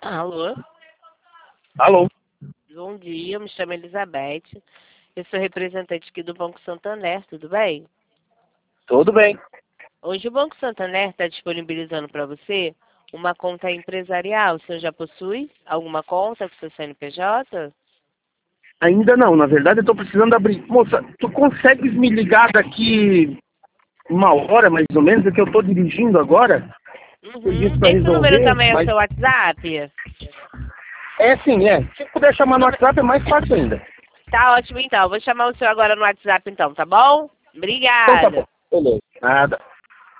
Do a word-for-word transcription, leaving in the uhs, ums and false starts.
Alô? Alô? Bom dia, eu me chamo Elizabeth. Eu sou representante aqui do Banco Santander, tudo bem? Tudo bem. Hoje o Banco Santander está disponibilizando para você uma conta empresarial. O senhor já possui alguma conta com seu C N P J? Ainda não, na verdade eu estou precisando abrir. Moça, tu consegues me ligar daqui uma hora mais ou menos, é que eu estou dirigindo agora? Uhum. Serviço para Esse número resolver, também é o mas... seu WhatsApp? É sim, é. Se puder chamar no WhatsApp é mais fácil ainda. Tá ótimo então. Vou chamar o senhor agora no WhatsApp então, tá bom? Então tá Obrigada. bom. Beleza. Nada.